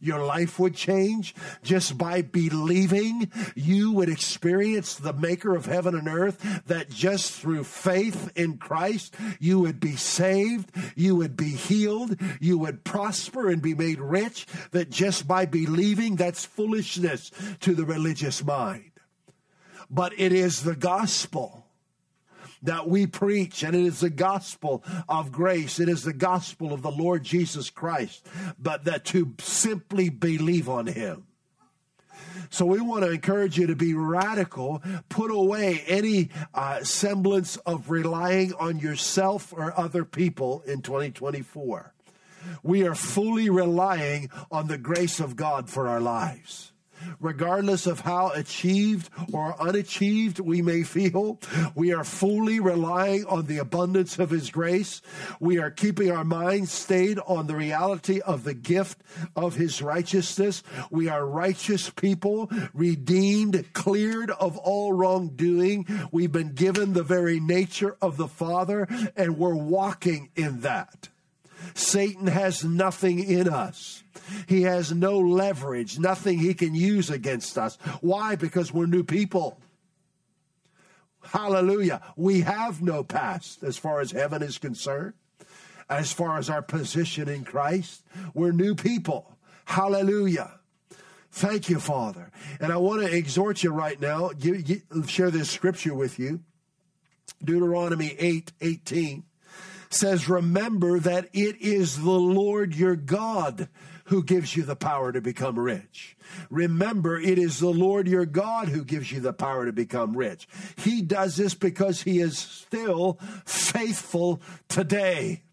your life would change. Just by believing, you would experience the maker of heaven and earth, that just through faith in Christ, you would be saved, you would be healed, you would prosper and be made rich, that just by believing, that's foolishness to the religious mind. But it is the gospel that we preach, and it is the gospel of grace. It is the gospel of the Lord Jesus Christ, but that to simply believe on him. So we want to encourage you to be radical, put away any semblance of relying on yourself or other people in 2024. We are fully relying on the grace of God for our lives. Regardless of how achieved or unachieved we may feel, we are fully relying on the abundance of his grace. We are keeping our minds stayed on the reality of the gift of his righteousness. We are righteous people, redeemed, cleared of all wrongdoing. We've been given the very nature of the Father, and we're walking in that. Satan has nothing in us. He has no leverage, nothing he can use against us. Why? Because we're new people. Hallelujah. We have no past as far as heaven is concerned. As far as our position in Christ, we're new people. Hallelujah. Thank you, Father. And I want to exhort you right now, share this scripture with you. Deuteronomy 8:18 says, remember that it is the Lord your God who gives you the power to become rich. Remember, it is the Lord your God who gives you the power to become rich. He does this because he is still faithful today.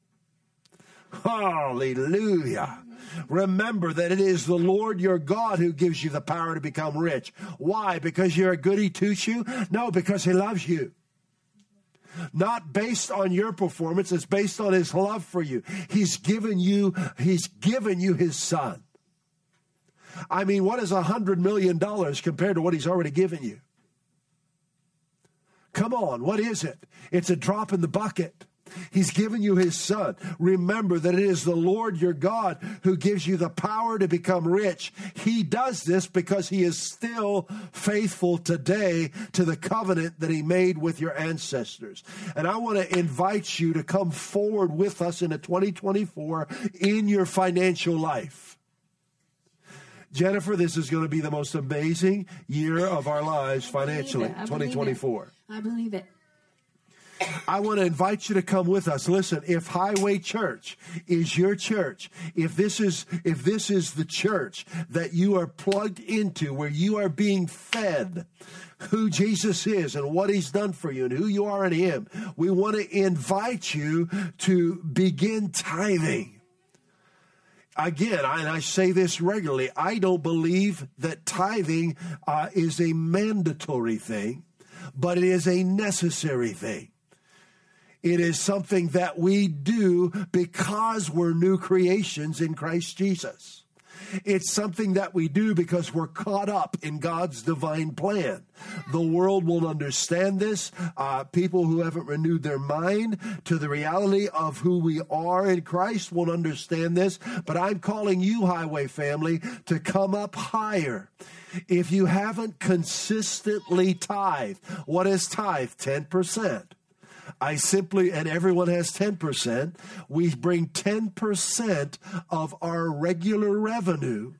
Hallelujah. Remember that it is the Lord your God who gives you the power to become rich. Why? Because you're a goody two-shoe? No, because he loves you. Not based on your performance, it's based on his love for you. He's given you his son. I mean, what is $100 million compared to what he's already given you? Come on, what is it? It's a drop in the bucket. He's given you his son. Remember that it is the Lord your God who gives you the power to become rich. He does this because he is still faithful today to the covenant that he made with your ancestors. And I want to invite you to come forward with us into 2024 in your financial life. Jennifer, this is going to be the most amazing year of our lives financially, 2024. I believe it. I want to invite you to come with us. Listen, if Highway Church is your church, if this is the church that you are plugged into, where you are being fed who Jesus is and what he's done for you and who you are in him, we want to invite you to begin tithing. Again, and I say this regularly, I don't believe that tithing is a mandatory thing, but it is a necessary thing. It is something that we do because we're new creations in Christ Jesus. It's something that we do because we're caught up in God's divine plan. The world won't understand this. People who haven't renewed their mind to the reality of who we are in Christ won't understand this. But I'm calling you, Highway family, to come up higher. If you haven't consistently tithed, what is tithe? 10%. And everyone has 10%. We bring 10% of our regular revenue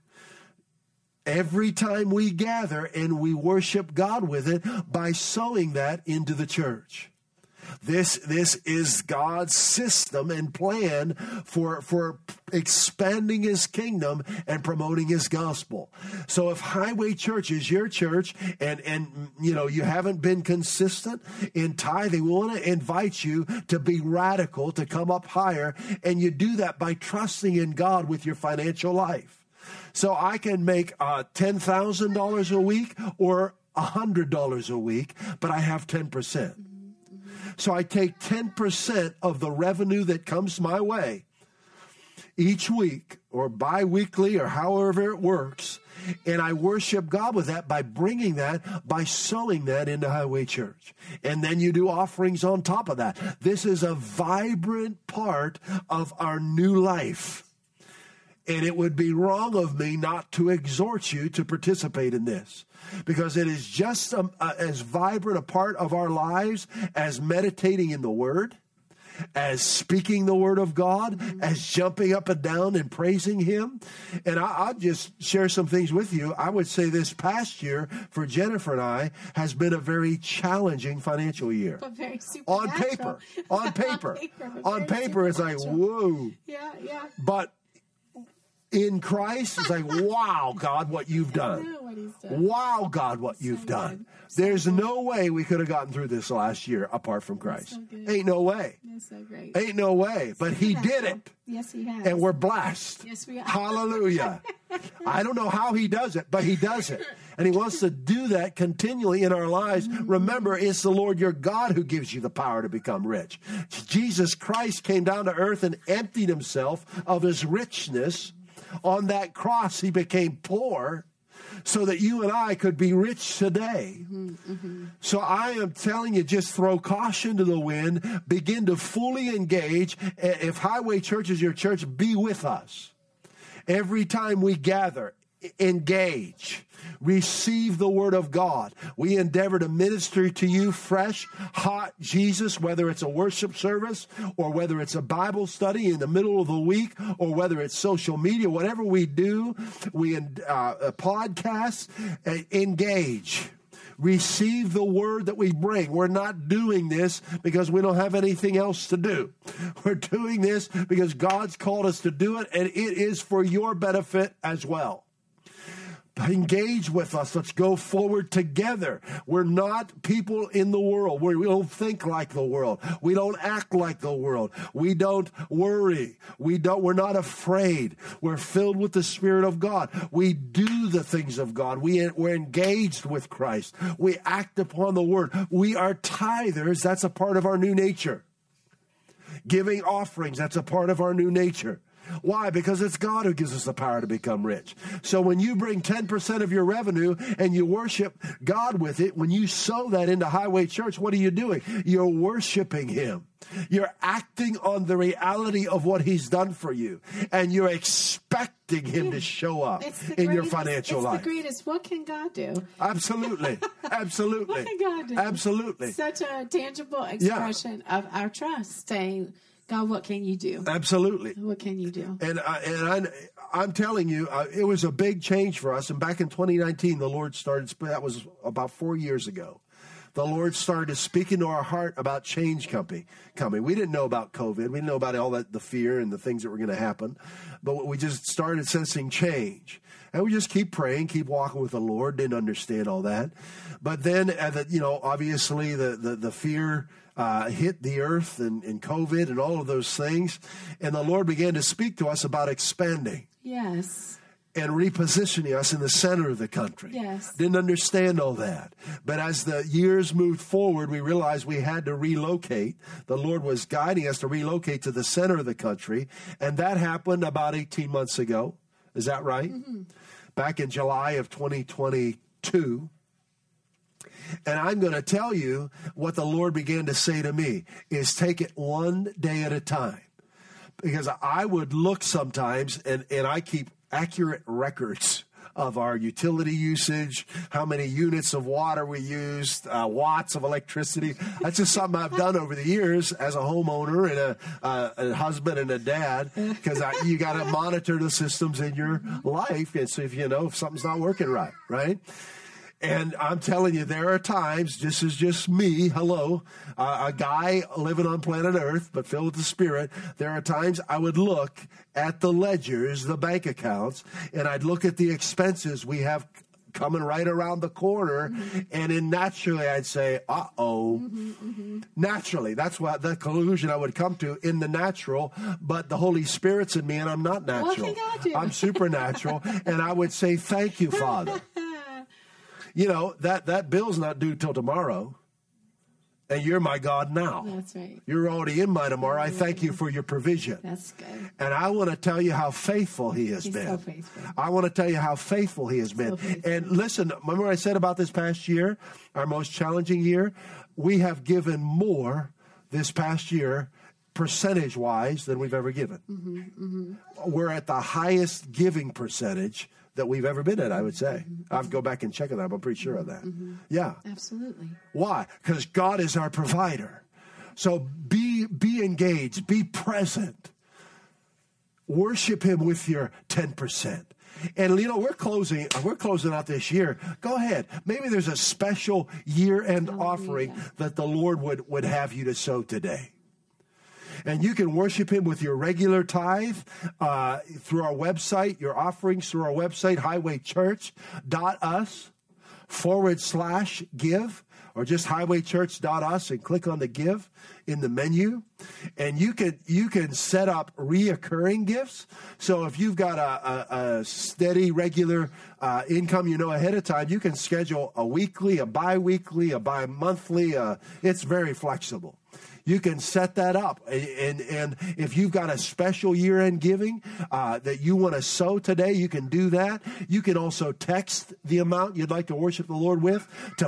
every time we gather, and we worship God with it by sowing that into the church. This is God's system and plan for expanding his kingdom and promoting his gospel. So if Highway Church is your church and you haven't been consistent in tithing, we want to invite you to be radical, to come up higher, and you do that by trusting in God with your financial life. So I can make $10,000 a week or $100 a week, but I have 10%. So I take 10% of the revenue that comes my way each week or bi-weekly or however it works, and I worship God with that by bringing that, by sowing that into Highway Church. And then you do offerings on top of that. This is a vibrant part of our new life. And it would be wrong of me not to exhort you to participate in this, because it is just as vibrant a part of our lives as meditating in the Word, as speaking the Word of God, as jumping up and down and praising Him. And I'll just share some things with you. I would say this past year for Jennifer and I has been a very challenging financial year. But very On supernatural. paper, on paper, it's like, whoa. Yeah. But in Christ, it's like, wow, God, what you've I done. know what he's done. Wow, God, what you've done. good. So There's no way we could have gotten through this last year apart from Christ. so good. Ain't no way. That's so great. Ain't no way. But He did it. Yes, he has. And we're blessed. Yes, we are. Hallelujah. I don't know how He does it, but He does it. And He wants to do that continually in our lives. Remember, it's the Lord your God who gives you the power to become rich. Jesus Christ came down to earth and emptied Himself of His richness. On that cross, He became poor so that you and I could be rich today. So I am telling you, just throw caution to the wind. Begin to fully engage. If Highway Church is your church, be with us. Every time we gather, engage. Receive the Word of God. We endeavor to minister to you fresh, hot Jesus, whether it's a worship service or whether it's a Bible study in the middle of the week or whether it's social media. Whatever we do, we podcasts, engage. Receive the word that we bring. We're not doing this because we don't have anything else to do. We're doing this because God's called us to do it, and it is for your benefit as well. Engage with us. Let's go forward together. We're not people in the world. We don't think like the world. We don't act like the world. We don't worry. We're not afraid. We're filled with the Spirit of God. We do the things of God. We're engaged with Christ. We act upon the Word. We are tithers. That's a part of our new nature. Giving offerings. That's a part of our new nature. Why? Because it's God who gives us the power to become rich. So when you bring 10% of your revenue and you worship God with it, when you sow that into Highway Church, what are you doing? You're worshiping Him. You're acting on the reality of what He's done for you. And you're expecting Him to show up in your financial life. It's the greatest. What can God do? Absolutely. Absolutely. What can God do? Absolutely. Such a tangible expression of our trust, saying, God, what can you do? Absolutely. What can you do? And I'm telling you, it was a big change for us. And back in 2019, the Lord started, that was about 4 years ago. The Lord started speaking to our heart about change coming. We didn't know about COVID. We didn't know about all that, the fear and the things that were going to happen. But we just started sensing change. And we just keep praying, keep walking with the Lord. Didn't understand all that. But then, obviously the fear hit the earth and COVID and all of those things. And the Lord began to speak to us about expanding. Yes. And repositioning us in the center of the country. Yes. Didn't understand all that. But as the years moved forward, we realized we had to relocate. The Lord was guiding us to relocate to the center of the country. And that happened about 18 months ago. Is that right? Mm-hmm. Back in July of 2022. And I'm going to tell you what the Lord began to say to me is take it one day at a time. Because I would look sometimes, and I keep accurate records of our utility usage, how many units of water we used, watts of electricity. That's just something I've done over the years as a homeowner and a husband and a dad, because you got to monitor the systems in your life. And so if something's not working right, right? And I'm telling you, there are times, this is just me, a guy living on planet Earth, but filled with the Spirit. There are times I would look at the ledgers, the bank accounts, and I'd look at the expenses we have coming right around the corner, and naturally I'd say, uh-oh. Naturally, that's what the conclusion I would come to in the natural, but the Holy Spirit's in me, and I'm not natural. What can God do? I'm supernatural, and I would say, thank you, Father. That bill's not due till tomorrow. And you're my God now. That's right. You're already in my tomorrow. I thank you for your provision. That's good. And I want to tell you how faithful He has been. So faithful. I want to tell you how faithful He has been. And listen, remember I said about this past year, our most challenging year? We have given more this past year percentage-wise than we've ever given. We're at the highest giving percentage that we've ever been at, I would say. I have to go back and check on that. I'm pretty sure of that. Yeah. Absolutely. Why? Because God is our provider. So be engaged. Be present. Worship him with your 10%. And, we're closing out this year. Go ahead. Maybe there's a special year-end offering that the Lord would have you to sow today. And you can worship him with your regular tithe through our website, your offerings through our website, highwaychurch.us/give, or just highwaychurch.us and click on the give in the menu. And you can set up reoccurring gifts. So if you've got a steady, regular income, ahead of time, you can schedule a weekly, a bi-weekly, a bi-monthly. It's very flexible. You can set that up. And if you've got a special year-end giving that you want to sow today, you can do that. You can also text the amount you'd like to worship the Lord with to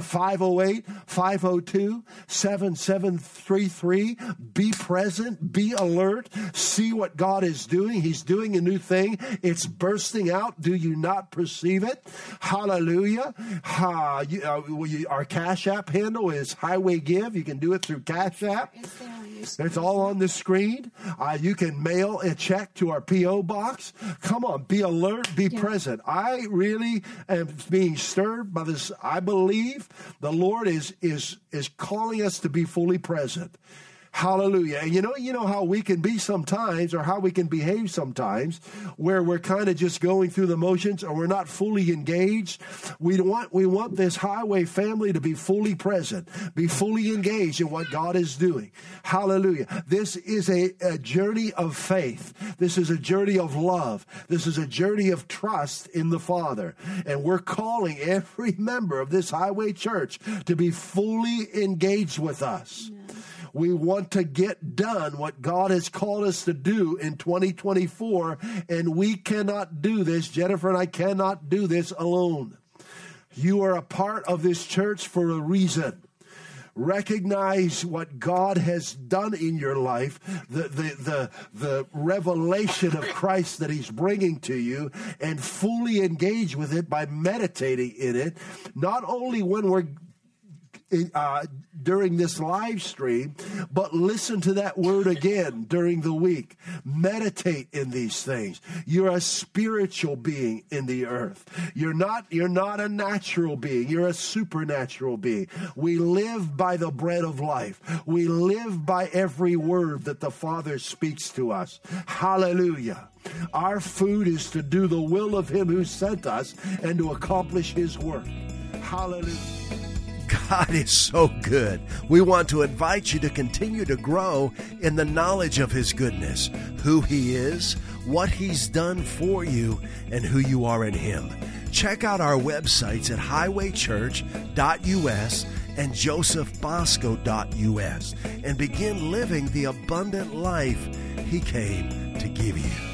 508-502-7733. Be present. Be alert. See what God is doing. He's doing a new thing. It's bursting out. Do you not perceive it? Hallelujah. Our Cash App handle is Highway Give. You can do it through Cash App. It's all on the screen. You can mail a check to our P.O. box. Come on, be alert, be present. I really am being stirred by this. I believe the Lord is calling us to be fully present. Hallelujah. And you know how we can be sometimes, or how we can behave sometimes, where we're kind of just going through the motions, or we're not fully engaged. We want this Highway family to be fully present, be fully engaged in what God is doing. Hallelujah. This is a journey of faith. This is a journey of love. This is a journey of trust in the Father. And we're calling every member of this Highway Church to be fully engaged with us. Amen. We want to get done what God has called us to do in 2024, and we cannot do this. Jennifer and I cannot do this alone. You are a part of this church for a reason. Recognize what God has done in your life, the revelation of Christ that he's bringing to you, and fully engage with it by meditating in it, not only when we're during this live stream, but listen to that word again during the week. Meditate in these things. You're a spiritual being in the earth. You're not a natural being. You're a supernatural being. We live by the bread of life. We live by every word that the Father speaks to us. Hallelujah. Our food is to do the will of him who sent us and to accomplish his work. Hallelujah. God is so good. We want to invite you to continue to grow in the knowledge of his goodness, who he is, what he's done for you, and who you are in him. Check out our websites at highwaychurch.us and josephbosco.us and begin living the abundant life he came to give you.